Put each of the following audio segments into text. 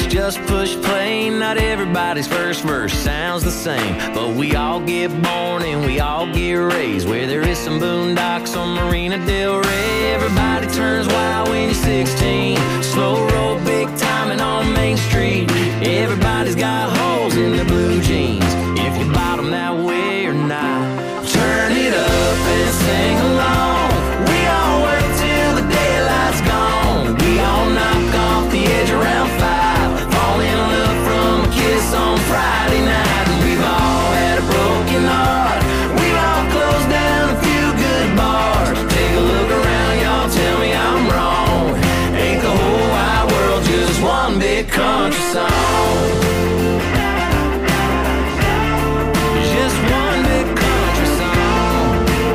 just push play. Not everybody's first verse sounds the same, but we all get born and we all get raised where there is some boondocks on Marina Del Rey. Everybody turns wild when you're 16. Slow roll, big timing on Main Street. Everybody's got holes in their blue jeans, if you bottom that way or not. Turn it up and sing along. We all work till the daylight's gone. We all knock off the edge around 5. Fall in love from a kiss on Friday night. And we've all had a broken heart. We've all closed down a few good bars. Take a look around, y'all, tell me I'm wrong. Ain't the whole wide world just one big country song? Just one big country song.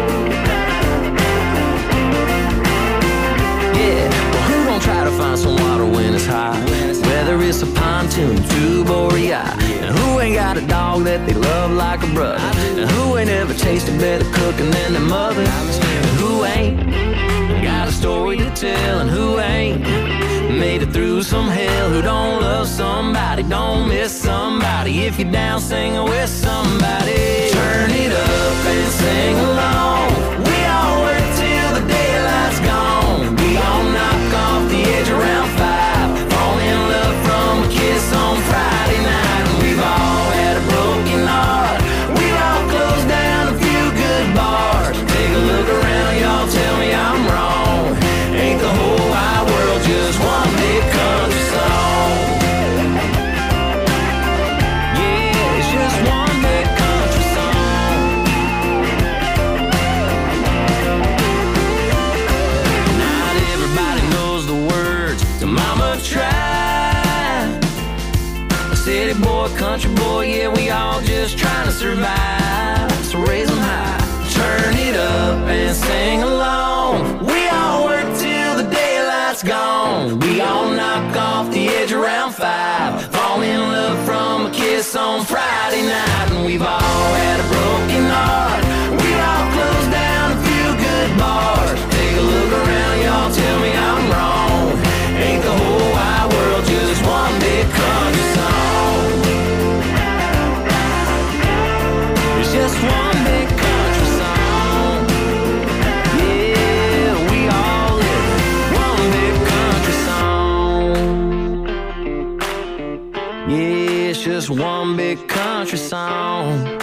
Yeah, well, who gon' try to find some water when it's hot? Whether it's a pontoon, tube, or a yacht. And who ain't got a dog that they love like a brother? And who ain't ever tasted better cooking than their mother? And who ain't got a story to tell? And who ain't made it through some hell? Who don't love somebody, don't miss somebody? If you're down, sing with somebody. Turn it up and sing along. We all work till the daylight's gone. We all knock off the edge around 5. Fall in love from a kiss on Friday night. And we've all had a broken heart. We've all closed down a few good bars. Take a look around, y'all, tell me I'm wrong. Ain't the whole wide world just one big country song? Yeah, it's just one big country song. Not everybody knows the words to Mama Tried. A city boy, country boy, yeah, we all just trying to survive. So raise them high, turn it up and sing along. We all work till the daylight's gone. We all knock off the edge around 5. Fall in love from a kiss on Friday night. And we've all had a broken heart. We've all closed down a few good bars. Take a look around, y'all, tell me I'm wrong. Ain't the whole wide world just one big country song? It's just one big country song. Yeah, we all live one big country song. Yeah, it's just one big country song.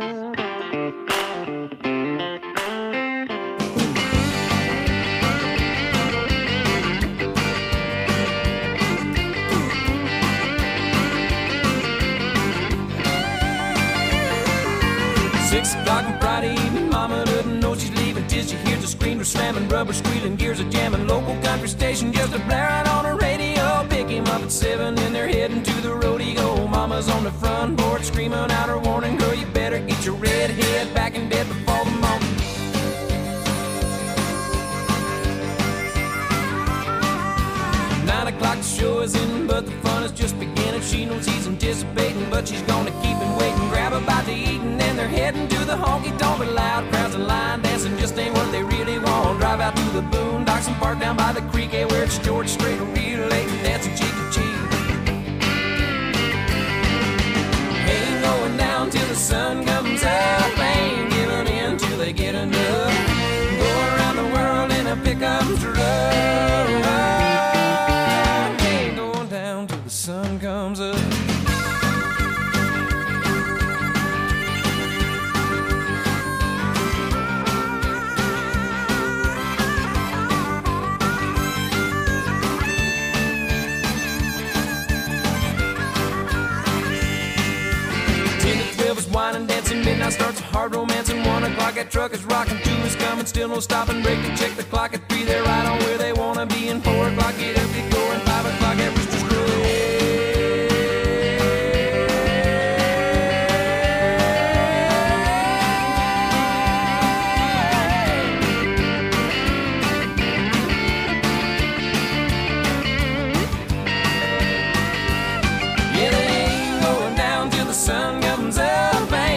O'clock on Friday evening, Mama doesn't know she's leaving till she hears the screamer slamming, rubber squealing, gears are jamming. Local country station just a blaring on her radio. Pick him up at 7 and they're heading to the rodeo. Mama's on the front porch screaming out her warning, girl, you better get your red head back in bed before the morning. O'clock, the show is in, but the fun is just beginning. She knows he's anticipating, but she's gonna keep him waiting. Grab a bite to eat, and then they're heading to the honky-tonk. But loud crowds and line dancing just ain't what they really want. Drive out to the boondocks and park down by the creek, where it's George Strait, real late and dancing cheek to cheek. Ain't going down till the sun comes up, ain't giving in till they get enough. Go around the world in a pickup truck. Sun comes up. Wine dancing, midnight starts a hard romance, and 1 o'clock that truck is rocking, 2 is coming, still no stopping, break to check the clock at 3, they're right on where they wanna be, and 4 o'clock get up, get going, 5 o'clock at Rooster's Crow. Yeah, they ain't going down till the sun comes up.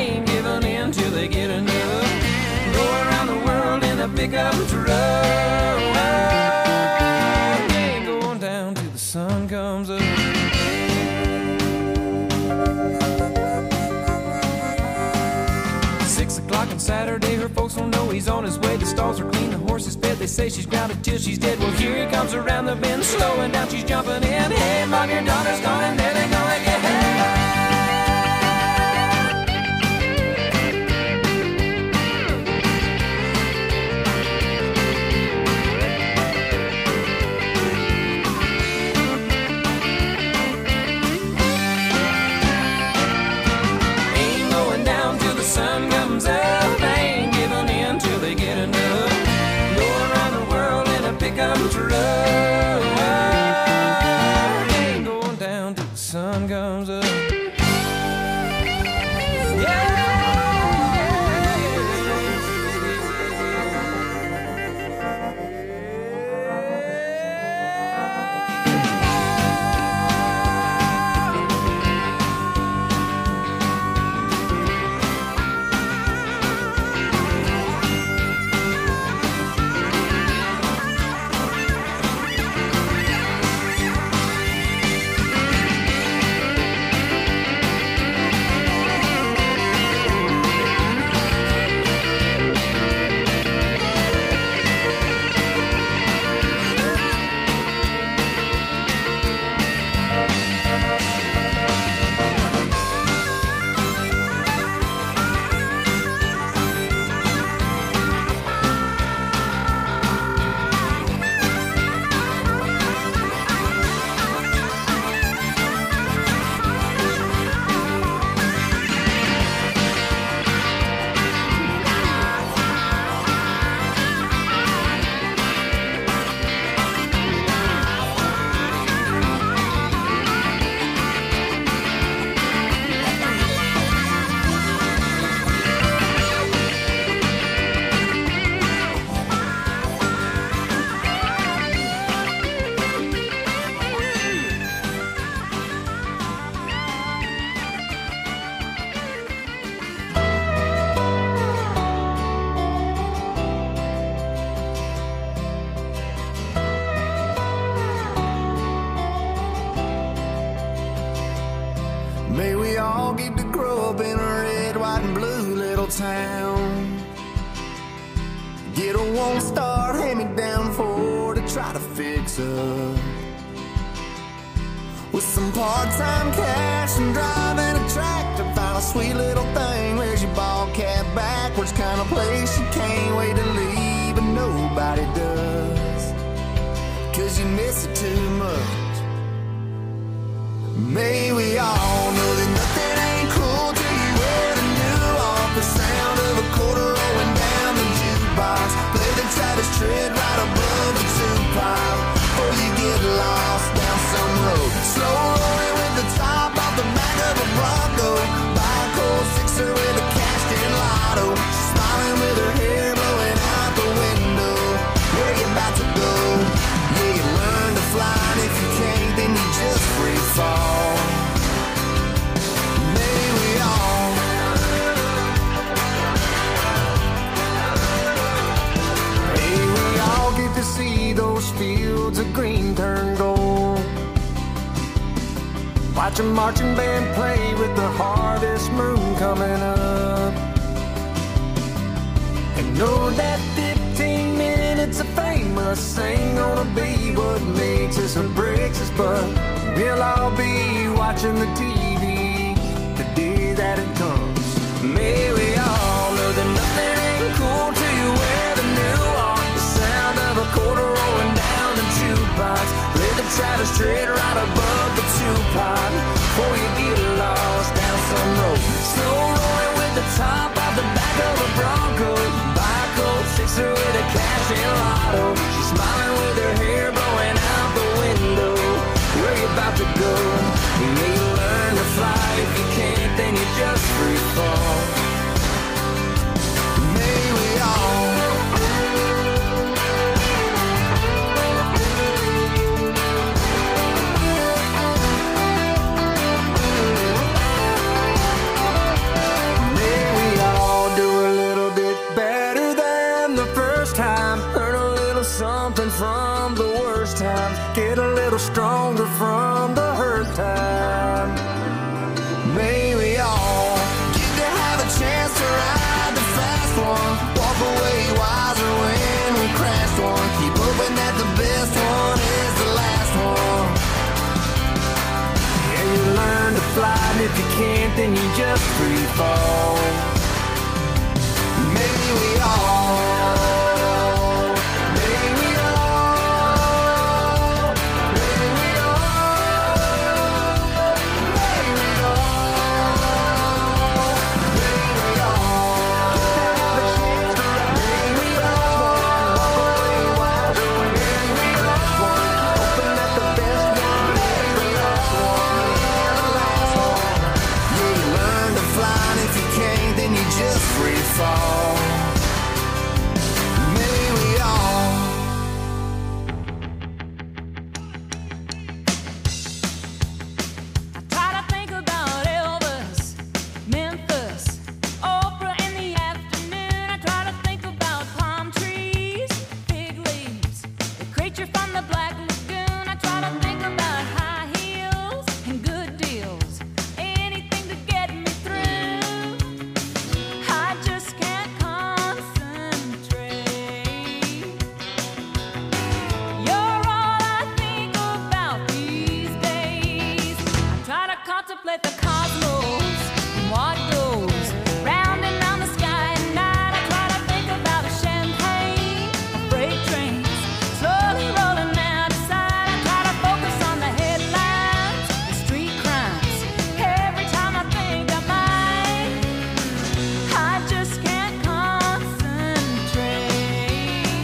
Pickup truck, ain't going down till the sun comes up. Her folks don't know he's on his way. The stalls are clean, the horse is fed. They say she's grounded till she's dead. Well, here he comes around the bend, slowing down, she's jumping in. Hey, Mom, your daughter's gone, and there they're gonna get ain't going down till the sun comes up. May we all get to grow up in a red, white, and blue little town. Get a one-star hand-me-down Ford to try to fix up. With some part-time cash and driving a tractor, find a sweet little thing. Where's your ball cap backwards? Kind of place you can't wait to leave, but nobody does, 'cause you miss it too much. May we all know that nothing ain't cool till you wear the new off. The sound of a quarter rolling down the jukebox. Play the Travis Tritt right above the two-pile, before you get lost down some road. Slow rolling with the top off the back of a Bronco. Buy a cold sixer with a cashed-in lotto. She's smiling with her hair blowing out the window. Where you about to go? Yeah, you learn to fly, and if you can't, then you just free fall. May we all get to see those fields of green turn gold. Watch a marching band play with the harvest moon coming up. And know that 15 minutes of fame must ain't gonna be what makes us or breaks us, but we'll all be watching the TV the day that it comes. May we all know that nothing ain't cool till you wear the new on. The sound of a quarter rolling down the jukebox. Play the Travis Tritt right above the two-pot, before you get lost down some road. Slow rolling with the top off the back of a Bronco. Buy a cold sixer with a cash-in lotto. She's smiling with her hair blowing out the window. Where you about to go? You may learn to fly. If you can't, then you just free fall. May we all something from the worst times, get a little stronger from the hurt time. May we all get to have a chance to ride the fast one. flight, and if you can't, then you just free fall. Maybe we all, maybe we all, maybe we all, maybe we all, maybe we all have a chance to ride. Maybe we all walk away wiser. Maybe we all hoping that the best one is the last one, yeah, the last one. Yeah, you learn to fly, and if you can't, then you just free fall. Maybe we all. I try to think about Elvis, Memphis, Oprah in the afternoon. I try to think about palm trees, fig leaves, the creature from the Black Lagoon. I try to think about high heels and good deals, anything to get me through. I just can't concentrate. You're all I think about these days. I try to contemplate the cosmos and what goes round and round the sky at night. I try to think about a champagne, a freight trains slowly rolling out of sight. I try to focus on the headlines, the street crimes. Every time I think I might, I just can't concentrate.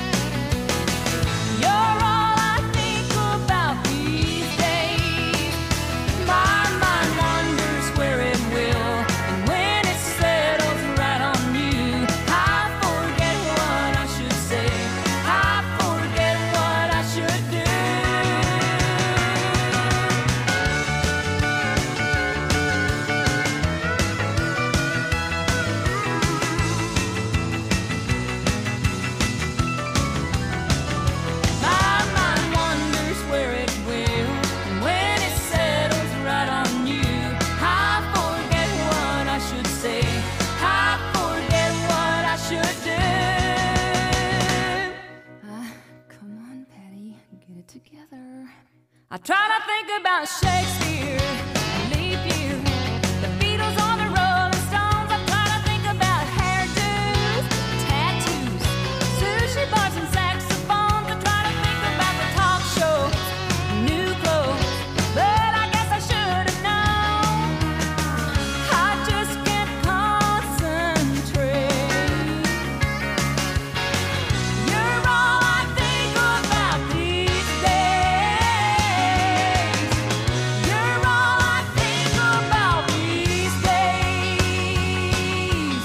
You're all I think about these days. My mind wanders where it will, and when it settles right on you, I forget what I should say. I forget what I should do. My mind wanders where it will, and when it settles right on you, I forget what I should say. I forget what I should do. Come on, Patty, get it together. I try to think about Shakespeare, leap year, the Beatles or the Rolling Stones. I try to think about hairdos, tattoos, sushi bars and saxophones. I try to think about the talk shows, new clothes, but I guess I should have known. I just can't concentrate. You're all I think about these days. You're all I think about these days.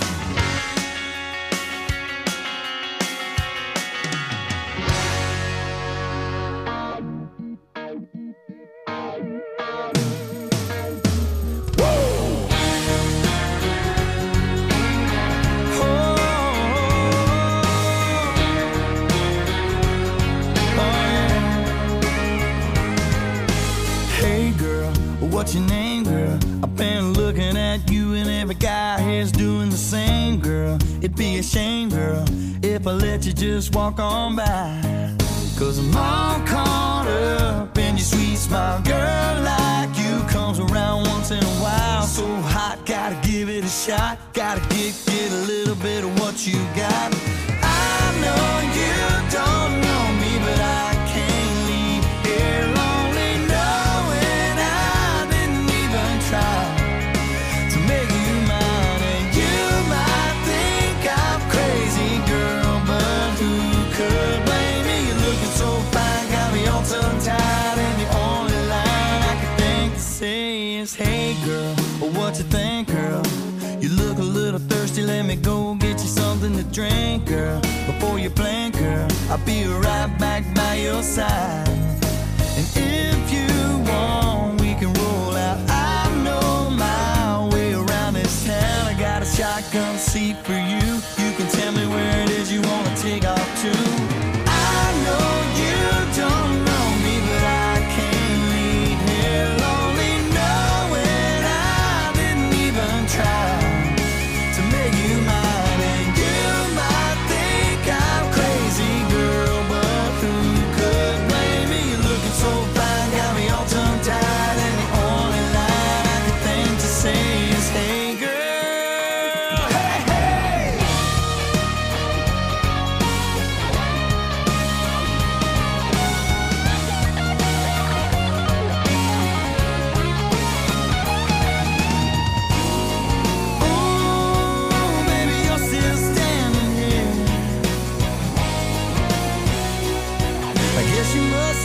Hey girl, what's your name, girl? I've been looking at you and every guy here's doing the same, girl. It'd be a shame, girl, if I let you just walk on by. Cause I'm all caught up in your sweet smile. Girl like you comes around once in a while. So hot, gotta give it a shot. Gotta get a little bit of what you got. I know you don't know me, but I can't leave here lonely knowing I didn't even try to make you mine. And you might think I'm crazy, girl, but who could blame me? You're looking so fine, got me all tongue-tied, and the only line I can think to say is, hey girl, what you think, girl? You look a little thirsty, let me go get you something to drink, girl. Before you blink, girl, I'll be right back by your side. And if you want, we can roll out. I know my way around this town. I got a shotgun seat for you. You can tell me where it is you wanna take off to. I know you don't know me, but I can't leave here lonely knowing I didn't even try to make you mine. And you might think I'm crazy, girl, but who could blame me? You're looking so fine, got me all tongue-tied, and the only line I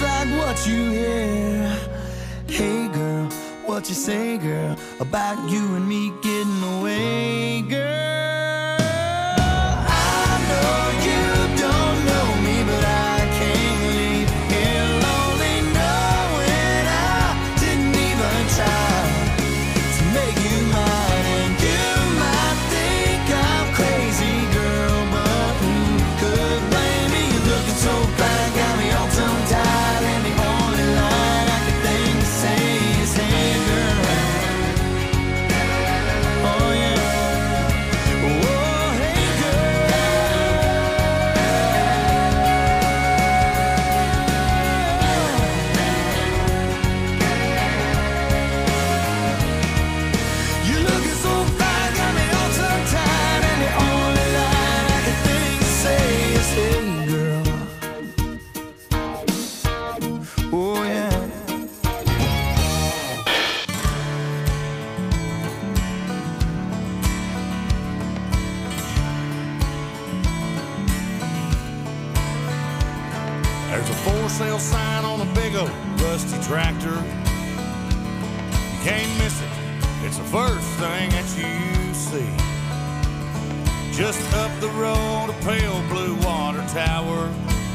like what you hear. Hey girl, what you say, girl, about you and me getting away, girl? I know you don't know me, but I can't leave here lonely, knowing I didn't even try to make you mine. And you might think I'm crazy, girl, but who could blame me? You're looking so fine, got me all tongue-tied, and the only line I could think to say is, hey girl. Oh yeah. Oh hey girl. You're looking so fine, got me all tongue-tied, and the only line I could think to say is, hey girl. Oh yeah. There's a for sale sign on a big old rusty tractor. You can't miss it, it's the first thing that you see. Just up the road, a pale blue water tower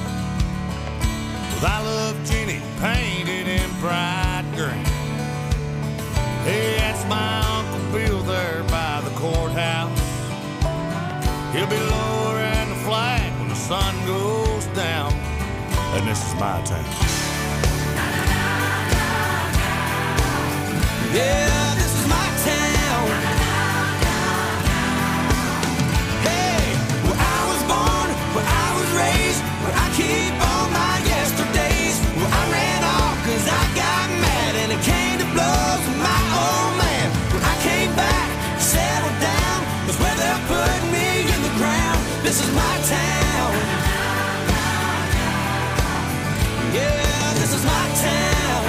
with I Love Jenny painted in bright green. Hey, that's my Uncle Bill there by the courthouse. He'll be lowering the flag when the sun goes down. And this is my town. Yeah, this is my town. Hey, where I was born, where I was raised, where I keep all my yesterdays, where I ran off 'cause I got mad and it came to blows with my old man. Where I came back, settled down, that's where they're putting me in the ground. This is my town. Yeah, this is my town.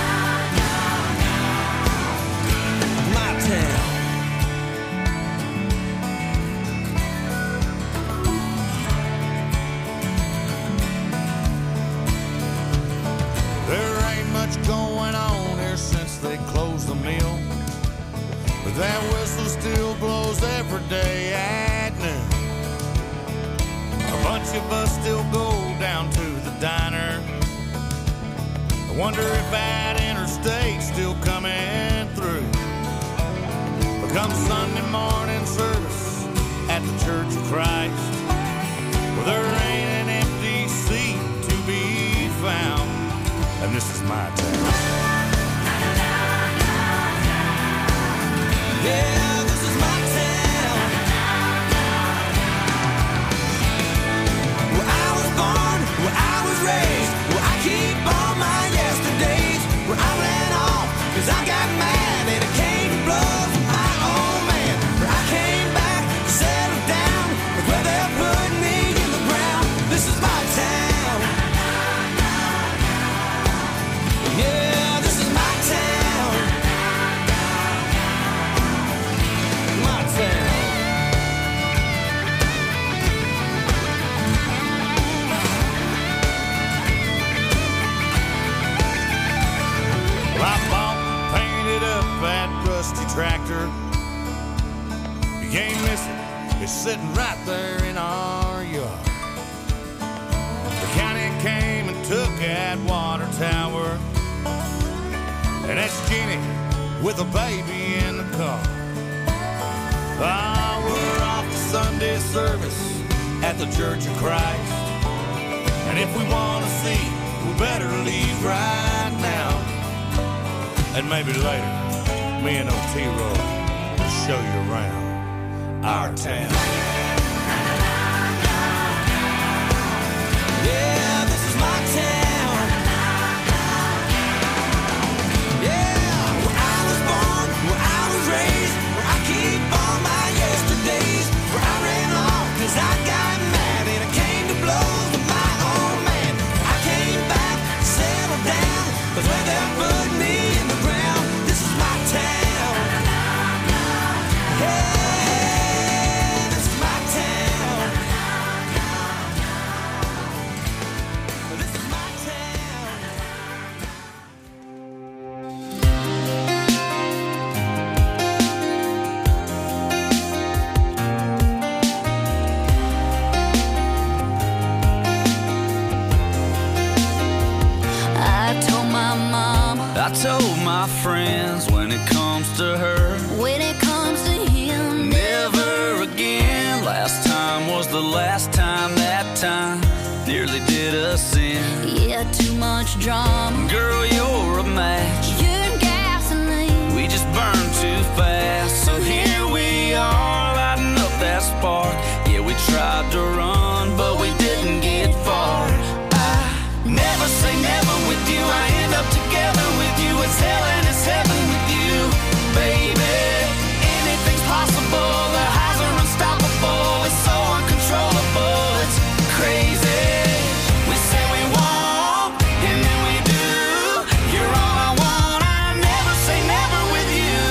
My town. There ain't much going on here since they closed the mill, but that whistle still blows every day at noon. A bunch of us still go down to the diner. I wonder if that interstate's still coming through. But come Sunday morning service at the Church of Christ, well, there ain't an empty seat to be found. And this is my town. Yeah, this is my town. Where I was born, where I was raised, where I keep all my yesterdays, where I ran off 'cause I got mad and it came to blows with my old man. Where I came back, settled down, that's where they're putting me in the ground. This is my town. Yeah, this is my town. My town. Well, I bought and painted up that rusty tractor. You can't miss it, it's sitting right there in our yard. The county came and took that water tower, and that's Jenny with a baby in the car. Ah, we're off to Sunday service at the Church of Christ, and if we want to see, we better leave right now. And maybe later, me and Otero will show you around our town. Yeah, this is my town. Yeah, where I was born, where I was raised, where I keep all my yesterdays, where I ran off 'cause I got mad and it came to blows with my old man. I came back, settled down, that's where they're putting me in the ground. This is my town. Yeah, this is told my friends when it comes to her, when it comes to him, never again. Last time was the last time, that time nearly did us in. Yeah, too much drama. Girl, you're a match. You're gasoline. We just burn too fast. So here we are, lighting up that spark. Yeah, we tried to run, but we didn't get far. I never say never with you. I end up together with you. It's hell and it's heaven with you, baby. Anything's possible. The highs are unstoppable. It's so uncontrollable. It's crazy. We say we won't, and then we do. You're all I want. I never say never with you.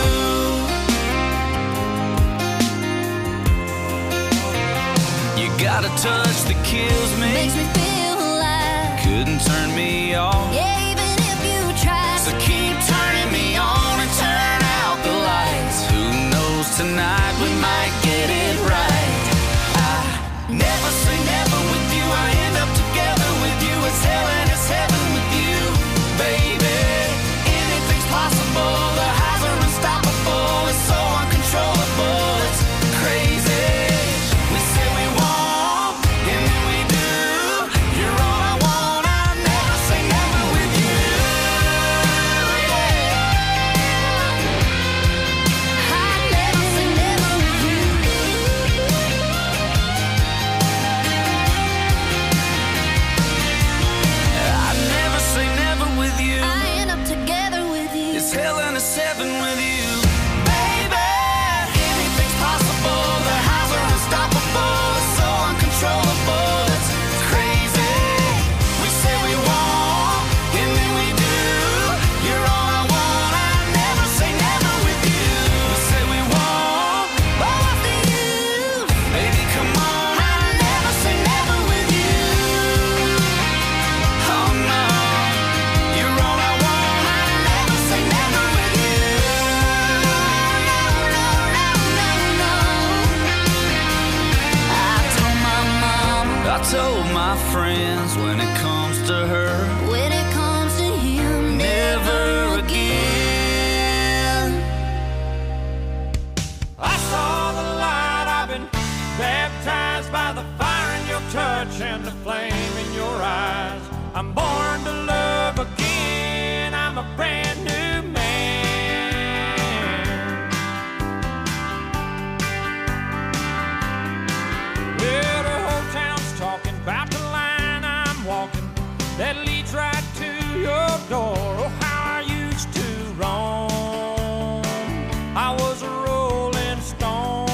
You got a touch that kills me. Makes me feel alive. Couldn't turn me off. Yeah, even if you try. So keep turning me on and turn out the lights. Who knows, tonight we might get it right. I never say never with you. I end up together with you. It's hell and it's heaven with you, baby. Anything's possible. The highs are unstoppable. It's so uncontrollable. It's crazy. We say we won't, and then we do. You're all I want. I never say never with you. I never say never with you. I never say never with you. I end up together with you. It's hell and it's heaven with you, baby. Anything's possible. The highs are unstoppable. It's so uncontrollable. It's crazy. We say we won't, and then we do. You're all I want. I never say never with you. We say we won't, but what's the use? Baby, come on. I never say never with you. Oh no, you're all I want. I never say never with you. No, no, no, no. I told my mama, I told my friends when it comes to her, when it comes to him, never again. I saw the light, I've been baptized by the fire in your touch and the flame in your eyes. I'm born to love again, I'm a brand new man. Well, the whole town's talking about the line I'm walking that leads right to your door. Oh, how I used to roam. I was a rolling stone.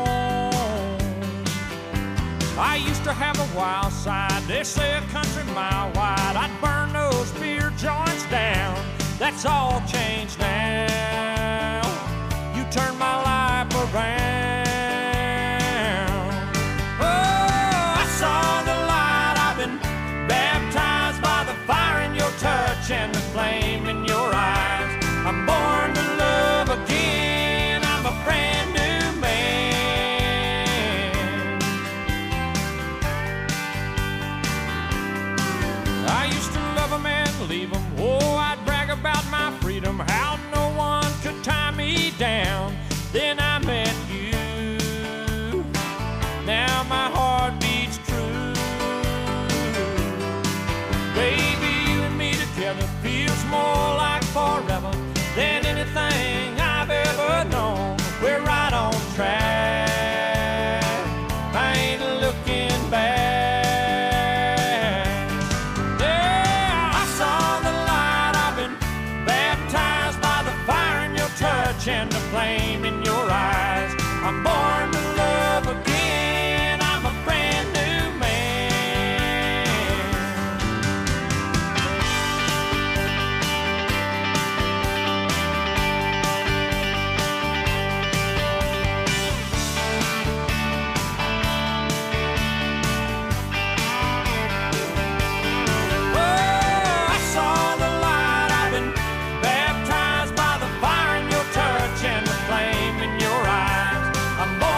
I used to have a wild side. They say a country mile wide. I'd burn those beer joints down. That's all changed now. You turned my life around. Oh, I saw the light. I've been baptized by the fire in your touch and the flame in your eyes. I'm born to love again. I'm a brand new man. I used to love 'em and leave 'em. Oh, I'd brag about my freedom, how no one could tie me down. Then I met you. Now my heart beats true. Baby, you and me together feels more like forever than anything I've ever known. We're right on track. I ain't looking back. Yeah, I saw the light. I've been baptized by the fire in your touch and the flame in your eyes. I'm born to love again. I'm a brand new man. Oh, I saw the light. I've been baptized by the fire in your touch and the flame in your eyes. I'm born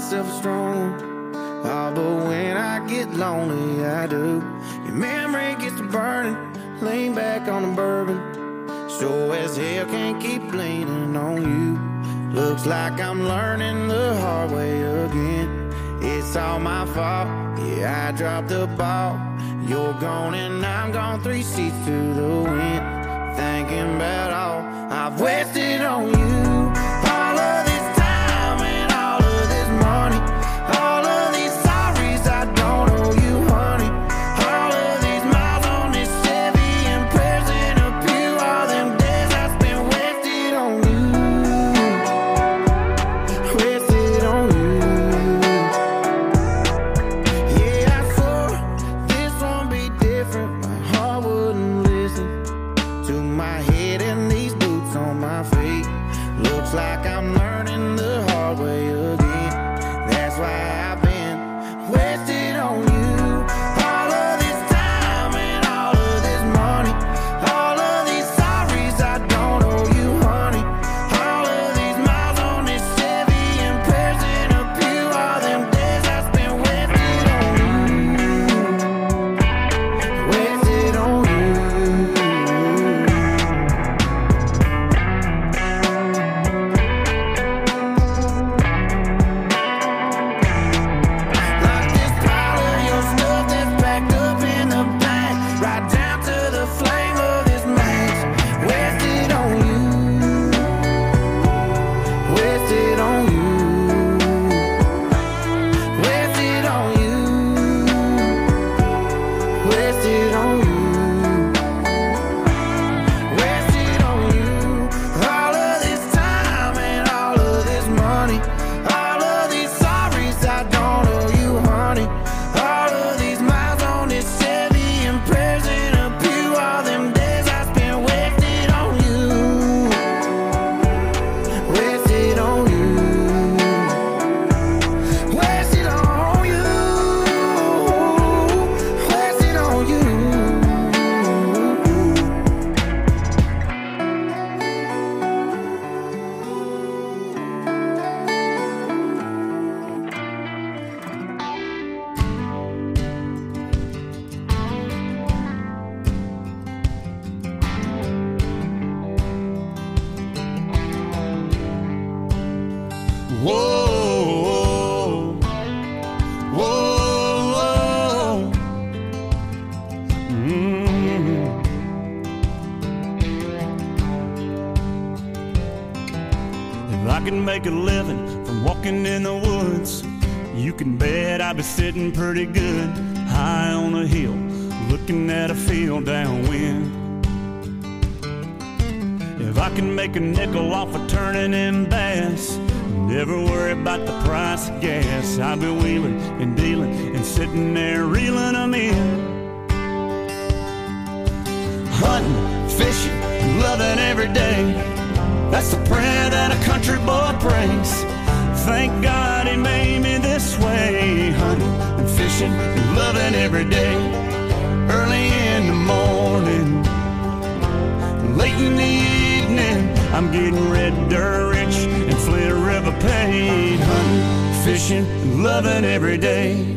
myself a strong one. Oh, but when I get lonely, I do. Your memory gets to burning, lean back on the bourbon. Sure as hell can't keep leaning on you. Looks like I'm learning the hard way again. It's all my fault, yeah, I dropped the ball. You're gone and I'm gone, 3 seats to the wind. Thinking about all I've wasted on you. All of this time and all of this money. All of these sorries I don't owe you, honey. All of these miles on this Chevy and prayers in a pew. All them days I spent wasted on you. Wasted on you. Yeah, I swore this won't be different. My heart wouldn't listen to my head and these boots on my feet. Looks like I'm learning the hard way again. That's why I've been wasted on you. All of this time and all of this money. All of these sorries I don't owe you, honey. All of these miles on this Chevy and prayers in a pew. All them days I spent wasted on you. Wasted on you. Like this pile of your stuff that's packed up in the back, right down to the flame of this match. Wasted on you. Wasted on you. Wasted on you. Wasted on you. Wasted on you. All of this time and all of this money. All of these sorries I don't owe you, honey. All of these miles on this Chevy and prayers in a pew. All them days I spent wasted on you. Wasted on you. Wasted on you. Wasted on you. Whoa, whoa, whoa. If I can make a living from walking in the woods, you can bet I'd be sitting pretty good high on a hill, looking at a field downwind. If I can make a nickel off of turning in bass, never worry about the price of gas, I'll be wheeling and dealing and sitting there reeling them in. Hunting, fishing, loving every day, that's the prayer that a country boy prays. Thank God he made me this way. Hunting and fishing and loving every day. Early in the morning, late in the evening, I'm getting red dirt rich and Flint River paid. Hunting, fishing, and loving every day.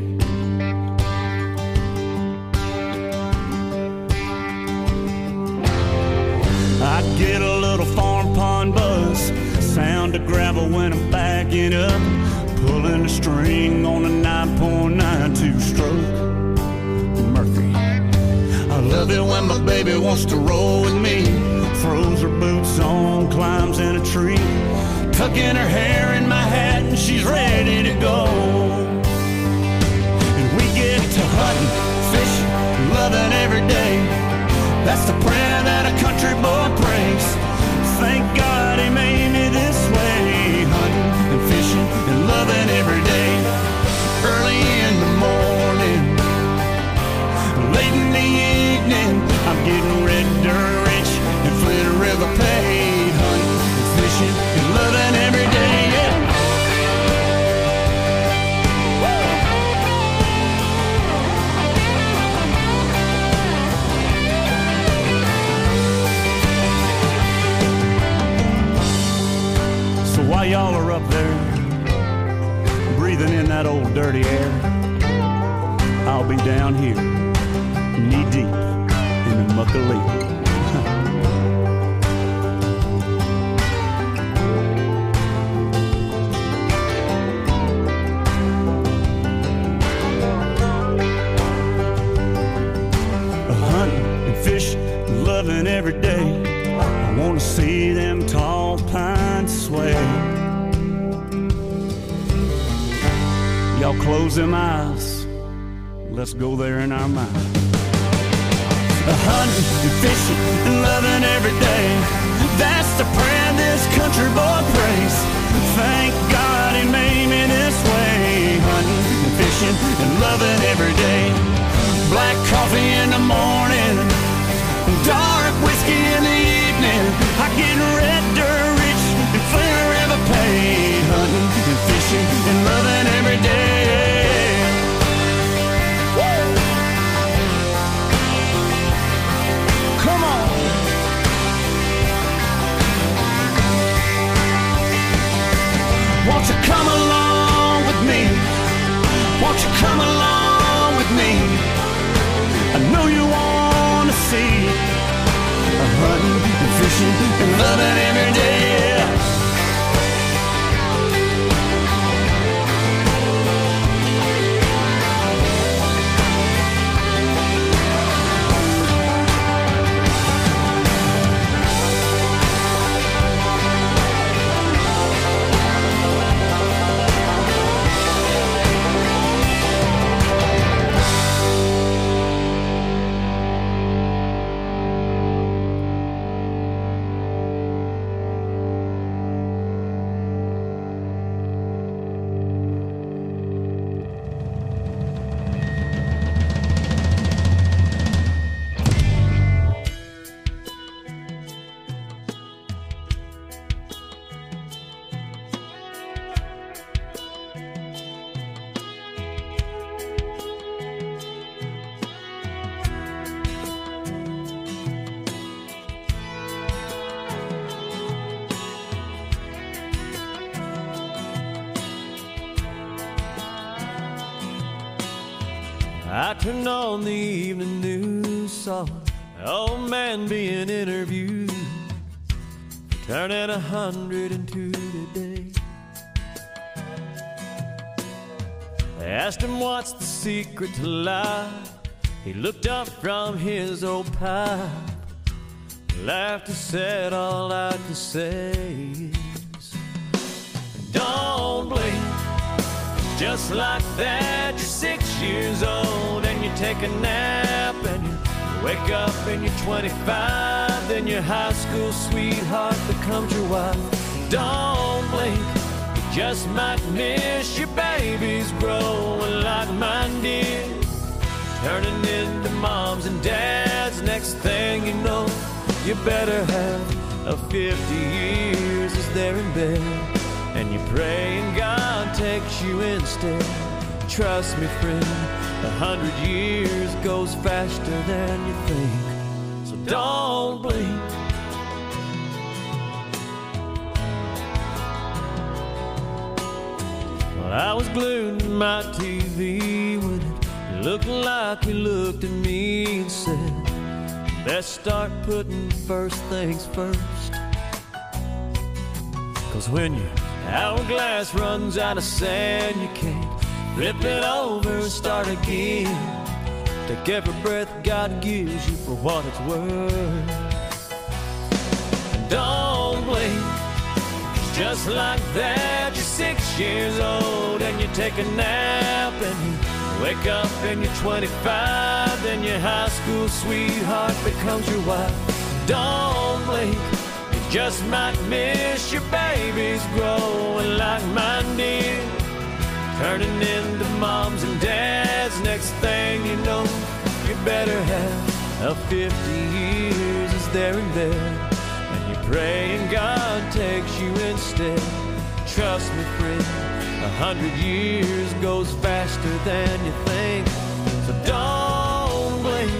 I get a little farm pond buzz, sound of gravel when I'm backing up, pulling a string on a 9.9 two-stroke Murphy. I love it when my baby wants to roll with me, throws her boots on, climbs in a tree, tucking her hair in my hat and she's ready to go. And we get to hunting, fishing, loving every day. That's the prayer that a country boy prays. Thank God he made me this way. Hunting and fishing and loving every day. Early in the morning, late in the evening, I'm getting red dirt rich and Flint River paid. Hunting and fishing and loving every day. Yeah. While y'all are up there breathing in that old dirty air, I'll be down here, knee deep in the muck of leaf. Hunting and fishing, loving every day. I want to see them tall pines sway. Y'all close them eyes, let's go there in our mind. Hunting and fishing and loving every day, that's the prayer this country boy prays. Thank God he made me this way. Hunting and fishing and loving every day. Black coffee in the morning, dark whiskey in the evening. I get red dirt rich and forever paid. Hunting and fishing and loving every day. Woo! Come on. Won't you come along with me? Won't you come along with me? I know you want to see hunting and fishing and loving every day. I turned on the evening news, saw an old man being interviewed, turning 102 today. They asked him what's the secret to life. He looked up from his old pipe, laughed and said, all I can say is, don't blink. Just like that, you're 6 years old and you take a nap and you wake up and you're 25. Then your high school sweetheart becomes your wife. Don't blink, you just might miss your babies growing like mine did, turning into moms and dads. Next thing you know, you better have a 50 years as they're in bed, and you pray and God takes you instead. Trust me, friend, 100 years goes faster than you think, so don't blink. Well, I was glued to my TV when it looked like he looked at me and said, best start putting first things first. 'Cause when your hourglass runs out of sand, you can't flip it over and start again. Take every breath God gives you for what it's worth. And don't blink, just like that, you're 6 years old and you take a nap and you wake up and you're 25. Then your high school sweetheart becomes your wife. Don't blink, you just might miss your babies growing like mine did, turning into moms and dads. Next thing you know, you better have a 50 years as they're in bed, and you pray and God takes you instead. Trust me, friend, 100 years goes faster than you think, so don't blink.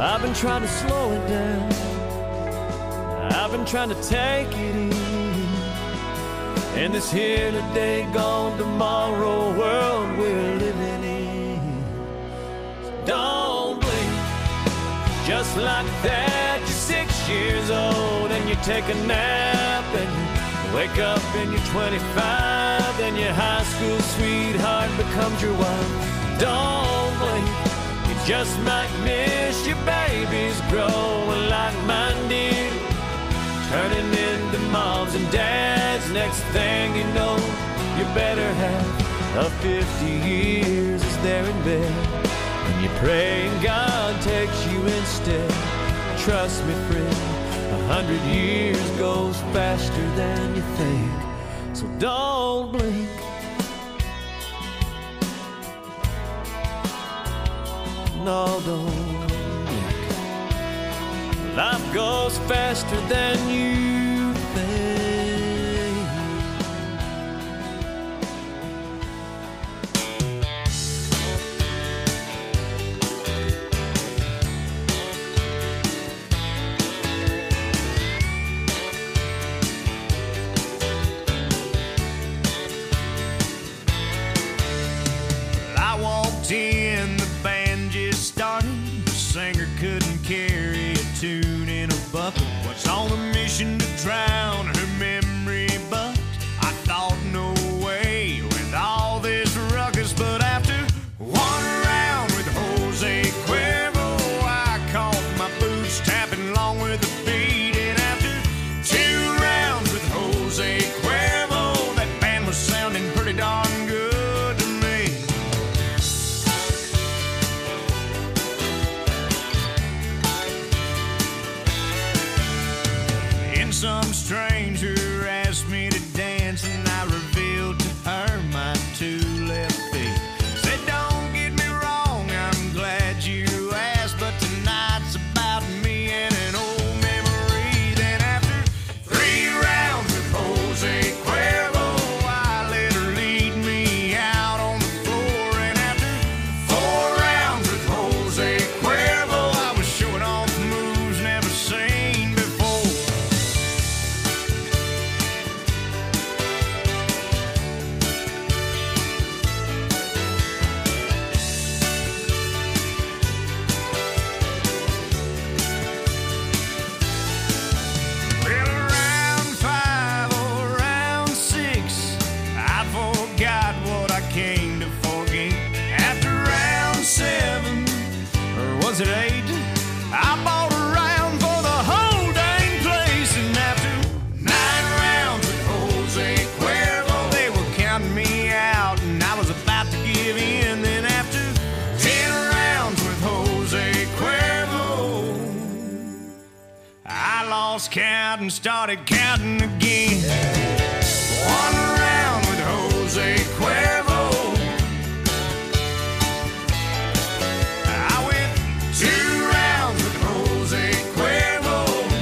I've been trying to slow it down. I've been trying to take it easy. In this here today, gone tomorrow world we're living in. So don't blink. Just like that, you're 6 years old and you take a nap and you wake up and you're 25 and your high school sweetheart becomes your wife. Don't blink. You just might miss your babies growing like mine did, turning into moms and dads. Next thing you know, your better half of 50 years is there in bed, and you pray and God takes you instead. Trust me, friend, 100 years goes faster than you think. So don't blink. No, don't blink. Life goes faster than you think. I walked in, the band just started. The singer couldn't carry a tune in a bucket. Was on a mission to drown her memory, but I thought no way with all this ruckus. But after one round with Jose Cuervo, I caught my boots tapping along with the beat. And after 2 rounds with Jose Cuervo, that band was sounding pretty darn good to me. Some stranger asked me to dance, and I revealed to her my 2 left feet. Said, don't get me wrong, I'm glad you asked, but tonight's about me and an old memory. Then after 3 rounds with Jose Cuervo, I let her lead me out on the floor. And after 4 rounds with Jose Cuervo, I was showing off moves never seen before. Well, round 5 or round 6, I forgot what I came to forget. After round 7, or was it 8, I bought a round for the whole dang place. And after 9 rounds with Jose Cuervo, they were counting me out, and I was about to give in. Then after 10 rounds with Jose Cuervo, I lost count and started counting again. 1 round with Jose Cuervo, I went 2 rounds with Jose Cuervo,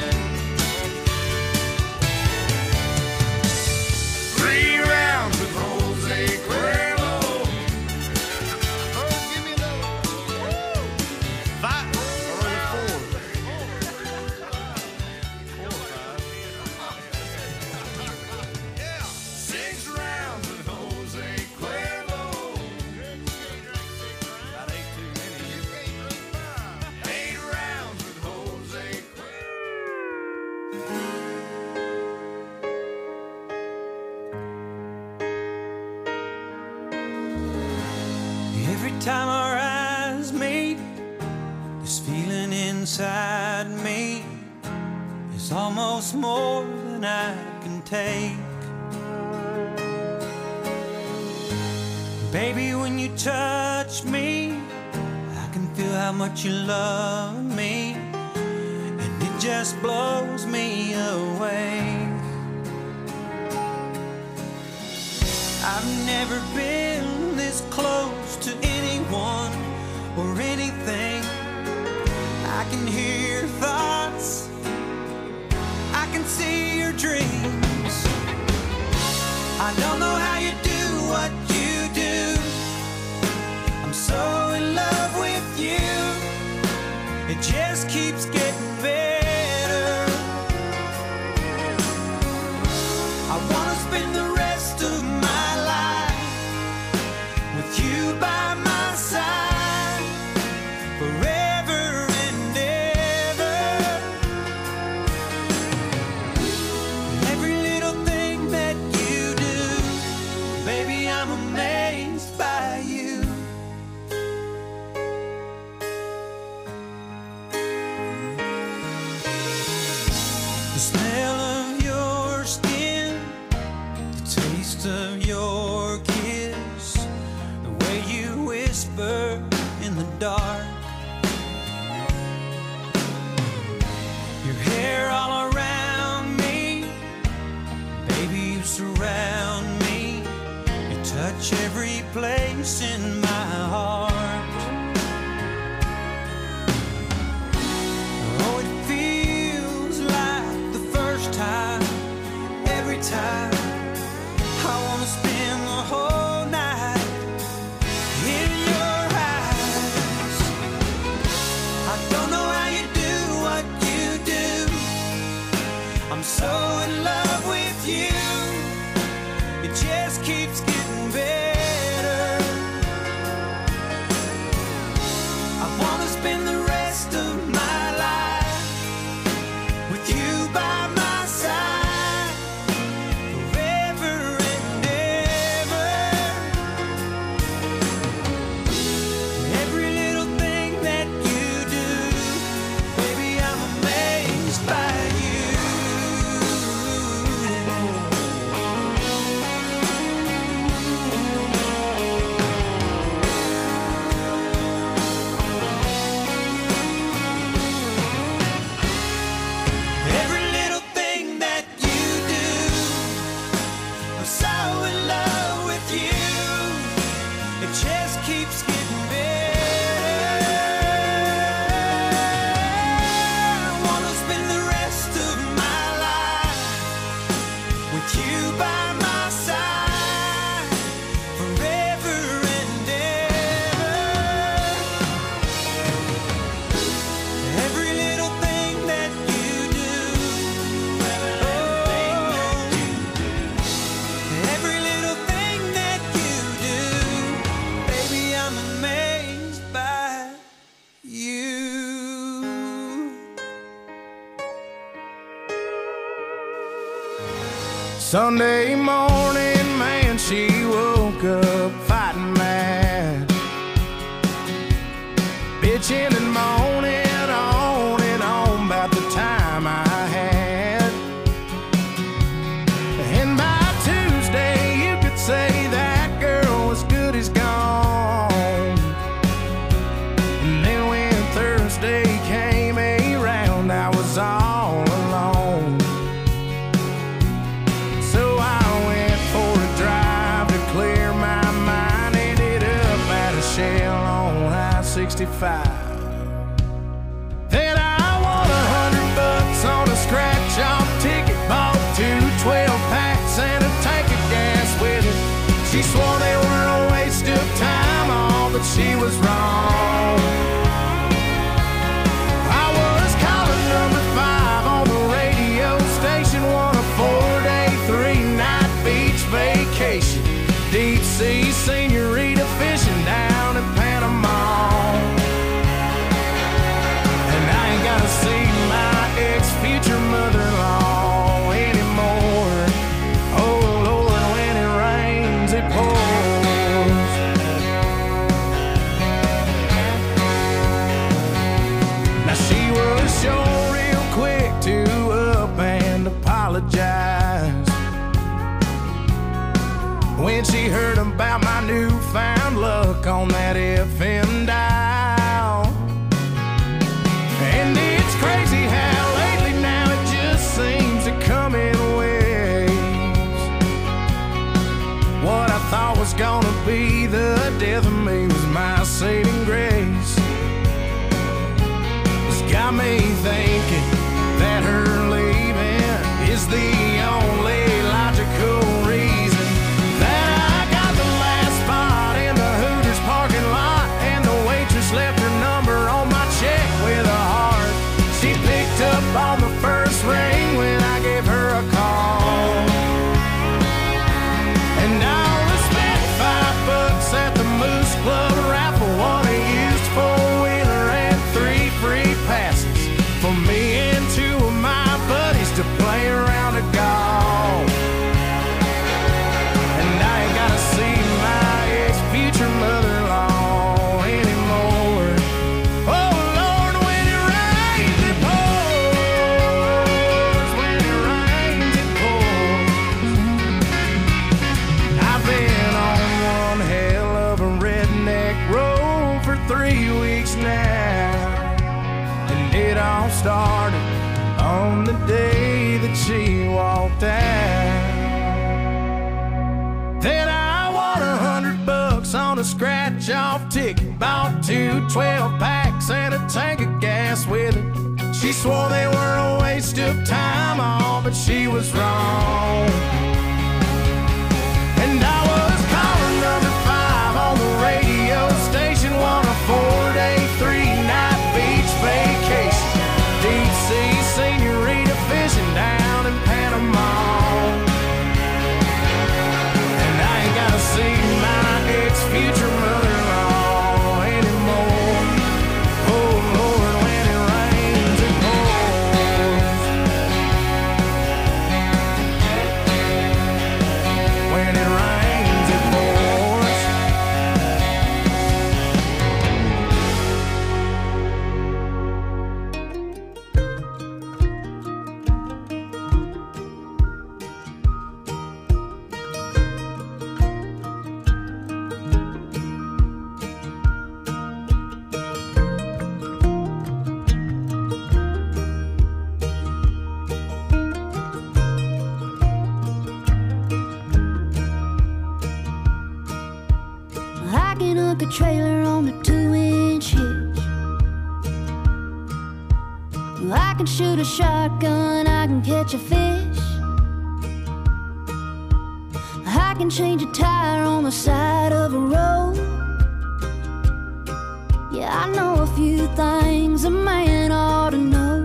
3 rounds with Jose Cuervo. Oh, give me another. 5 or 4. 6 rounds with Jose Cuervo. That ain't too many. 8 rounds with Jose Cuervo. Every time our eyes meet, this feeling inside me is almost more than I can take. Baby, when you touch me, I can feel how much you love me, and it just blows me away. I've never been this close to anyone or anything. I can hear your thoughts, I can see your dreams. I don't know how you do what you do. I'm so in love with you. it just keeps getting better. I wanna spend the rest of my life with you by my side forever and ever. Every little thing that you do, baby, I'm amazed by you. The smell of your skin, the taste of your kiss, the way you whisper in the dark, your hair all around me, baby, you surround me, you touch every place in my heart. Oh, it feels like the first time, every time. I wanna spend the whole night in your eyes. I don't know how you do what you do. I'm so in love with you. It just keeps getting better. I wanna spend the rest of my life with you by my side forever and ever. Every little thing that you do, baby, I'm amazed by you. Every little thing that you do, I'm so in love with you. It just keeps getting better. I wanna spend the rest of my life with you by my side forever and ever. Every little thing that you do, every little thing that you do, baby, I'm amazed by you. Sunday morning, man, she woke up fighting mad, bitching and moaning on and on about the time I had. And by Tuesday, you could say that girl was good as gone. And then when Thursday came around, I was all alone. So I went for a drive to clear my mind. Ended up at a Shell on I-65. Then I won $100 on a scratch-off ticket. Bought 2 12-packs and a tank of gas with it. She swore they were a waste of time, all but she was wrong. I was calling number 5 on the radio station, won a 4-day, 3-night beach vacation. Deep sea senorita fishing down in Panama. And I ain't gotta see my ex-future mother-in-law anymore. Oh Lord, when it rains, it pours. Now she was sure real quick to up and apologize when she heard about my newfound luck on that FM dial. And it's crazy how lately now it just seems to come in waves. What I thought was gonna be the death of me was my saving grace. It's got me thinking that her leaving is the only logical reason that I got the last left her number on my check with a all started on the day that she walked out. Then I won $100 on a scratch-off ticket, bought 2 12-packs and a tank of gas with it. She swore they were a waste of time, all, but she was wrong. And I was calling number 5 on the radio station, won a 4-day, 3-night beach vacation, deep sea senorita fishing down in Panama. And I ain't gotta see my ex-future mother-in-law anymore. Oh Lord, when it rains it pours. When it rains it pours. I can hook a trailer on a 2-inch hitch. I can shoot a shotgun, I can catch a fish. I can change a tire on the side of a road. Yeah, I know a few things a man ought to know.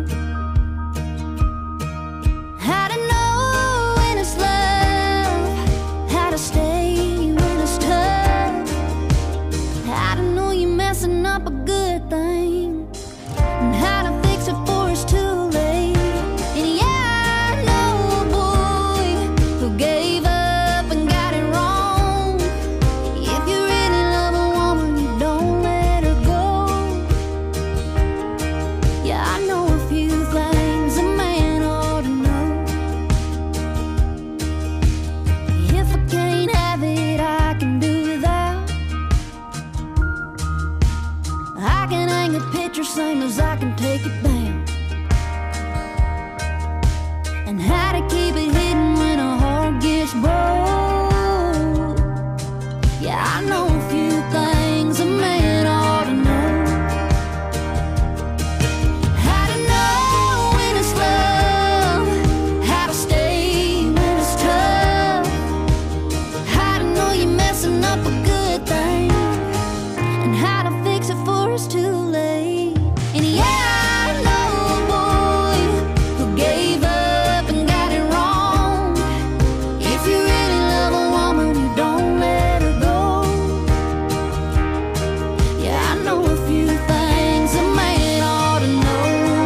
How to know when it's love, how to stay when it's tough, how to know you're messing up a good thing, and how to fix it before it's too late. And yeah, I know a boy who gave up and got it wrong. If you really love a woman, you don't let her go. Yeah, I know a few things a man ought to know. If I can't have it, I can do without. I can hang a picture same as I can take it down. And how to keep it hidden when a heart gets broke. Yeah, I know a few things a man ought to know. How to know when it's love, how to stay when it's tough, how to know you're messing up a good thing, and how to fix it before it's too late. And yeah, I know a boy who gave up and got it wrong. If you really love a woman, you don't let her go. Yeah, I know a few things a man ought to know.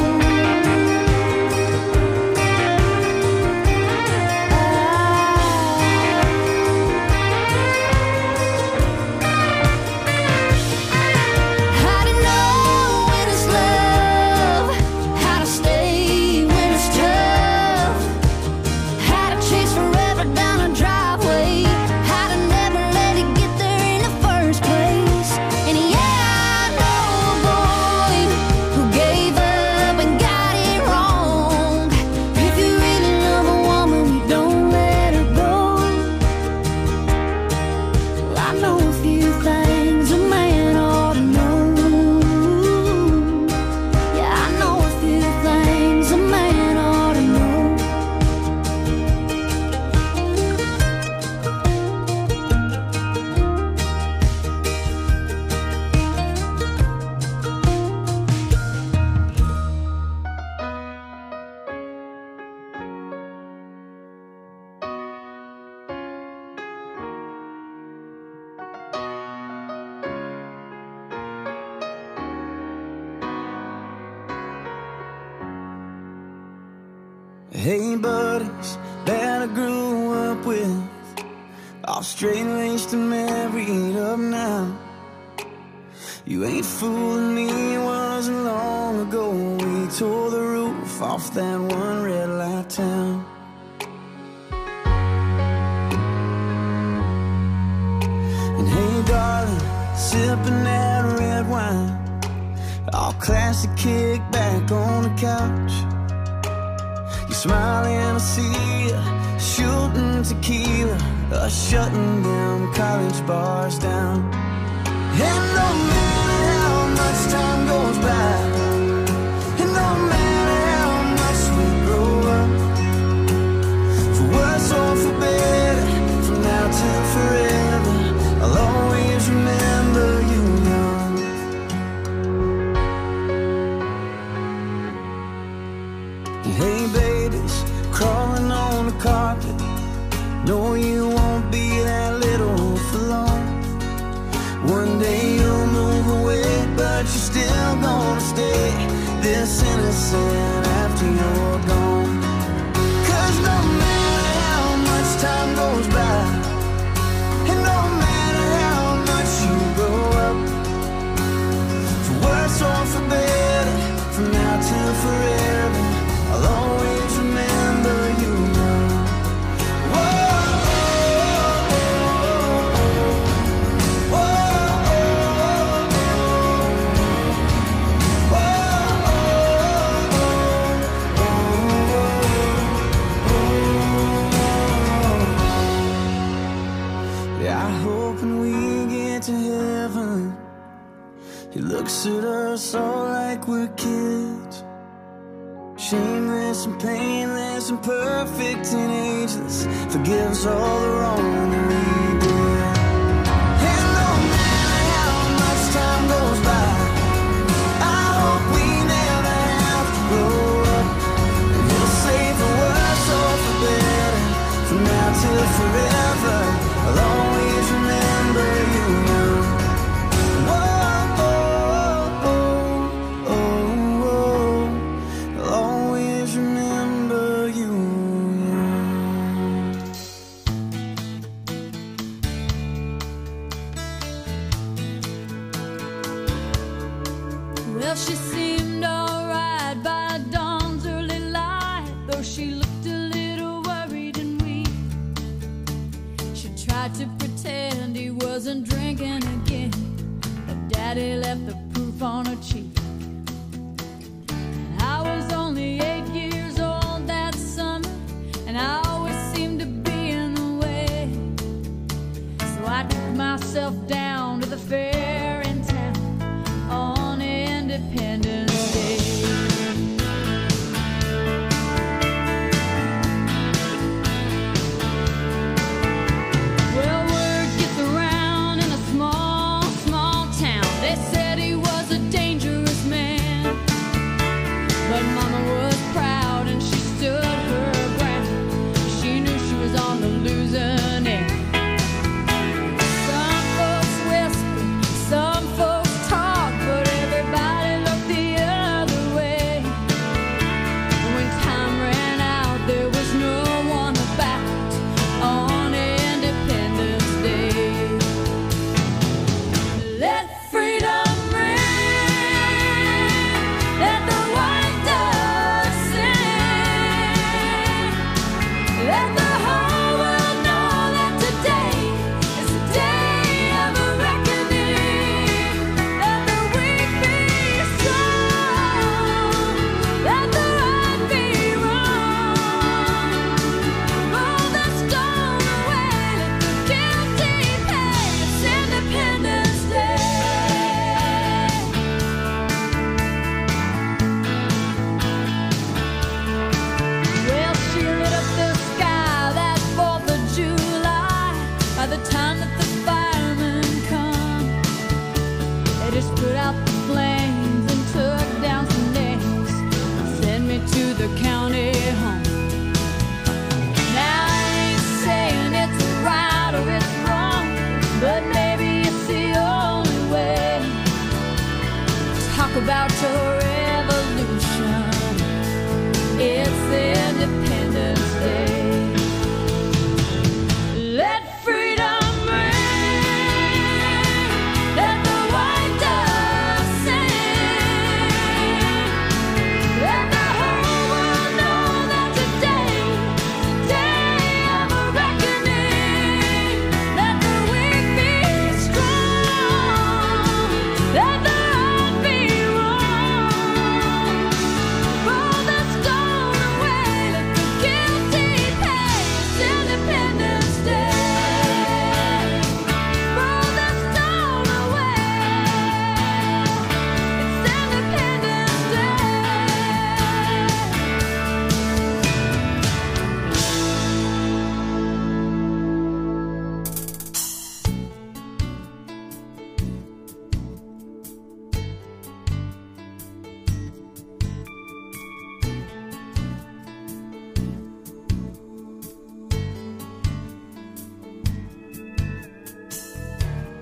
How to know when it's love, how to stay when it's tough, how to chase forever down a driveway, how to never let it get there in the first place. And yeah, I know a boy who gave up and got it wrong. If you really love a woman, you don't let her go. Well, I know a few things a man ought to know. Yeah, I know a few things a man ought to know. Hey buddies that I grew up with, all straight-laced and married up now. You ain't fooling me, it wasn't long ago we tore the roof off that one red light town. And hey darling, sipping that red wine, all classic, kick back on the couch. You smile and I see you shooting tequila, shutting them college bars down. And no matter how much time goes by, and no matter how much we grow up, for worse or for better, from now till forever, I'll always remember you young. Hey babies, crawling on the carpet, no you won't be that little for long. One day you'll move away, but you're still gonna stay this innocent after you're gone. 'Cause no matter how much time goes by, and no matter how much you grow up, for worse or for better, from now till forever, I'll always remember you young. He looks at us all like we're kids, shameless and painless and perfect and ageless, forgives all the wrong that we did. And no matter how much time goes by, I hope we never have to grow up. And he'll say for worse or for better, from now till forever, I'll always remember you young. Well, she seemed alright by dawn's early light, though she looked a little worried and weak. She tried to pretend he wasn't drinking again, but Daddy left the proof on her cheek. And I was only 8 years old that summer, and I always seemed to be in the way. So I took myself down to the fair in town on Independence Day. Well, word gets around in a small, small town. They said he was a dangerous man, but Mama was proud and she stood her ground. She knew she was on the losing end. Some folks whisper, some folks talk, but everybody looked the other way. When time ran out, there was no one about on Independence Day. Let freedom ring, let the white dove sing, let the whole world know that today is the day of a reckoning. Let the weak be strong, let the right be wrong. Roll the stone away, let the guilty pay. It's Independence Day. Well, she lit up the sky that 4th of July. By the time that the firemen come, they just put out the flames and took down some names and sent me to the county home. Now I ain't saying it's right or it's wrong, but maybe it's the only way. Talk about your revolution. It's Independence Day. Let freedom ring, let the white dove sing, let the whole world know that today is the day of a reckoning. Let the weak be strong, let the right be wrong.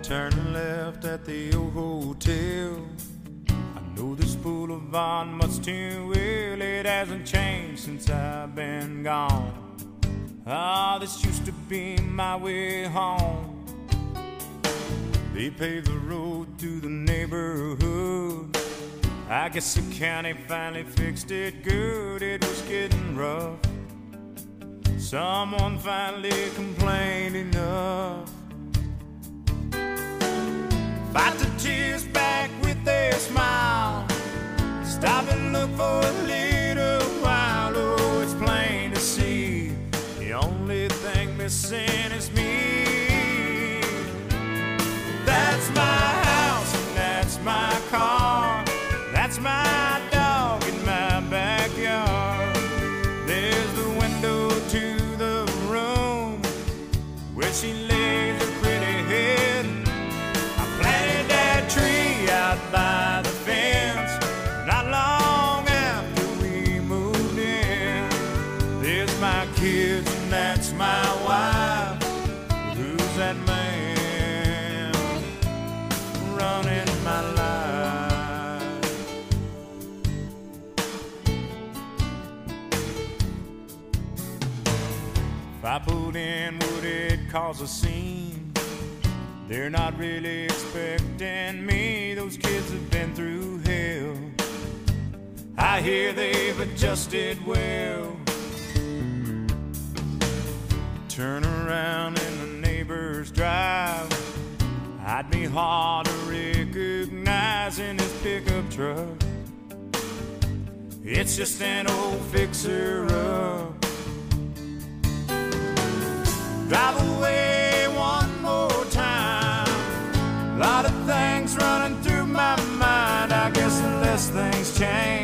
Turn left at the old hotel. I know this boulevard much too well. It hasn't changed since I've been gone. Ah, this used to be my way home. They paved the road through the neighborhood. I guess the county finally fixed it good. It was getting rough. Someone finally complained enough. Fight the tears back with a smile. Stop and look for a little while. Oh, it's plain to see the only thing missing is me. That's my house and that's my car. That's my dog in my backyard. There's the window to the room where she lays her pretty head. I planted that tree out by the fence not long after we moved in. There's my kids and that's my wife. Who's that man running my life? If I pulled in, would it cause a scene? They're not really expecting me. Those kids have been through hell. I hear they've adjusted well. Turn around in the neighbor's drive. I'd be hard to recognize in his pickup truck. It's just an old fixer-up. Drive away one more time. A lot of things running through my mind. I guess unless things change,